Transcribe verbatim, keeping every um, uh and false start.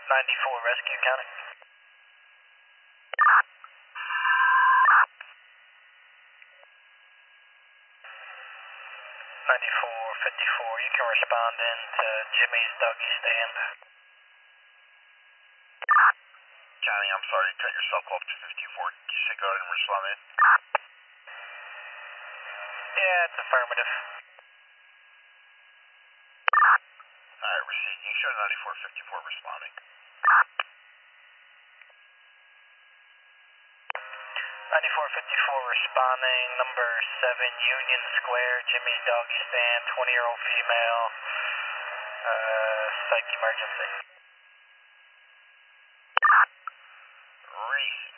ninety-four Rescue County. ninety-four fifty-four, you can respond in to Jimmy's Doggy Stand. County, I'm sorry, cut yourself off to fifty-four. Can you say go ahead and respond in? Yeah, it's affirmative. Alright, received. You show ninety-four fifty-four responding. ninety-four fifty-four responding, number seven Union Square, Jimmy's Doggy Stand, twenty-year-old female, uh, psych emergency. Received.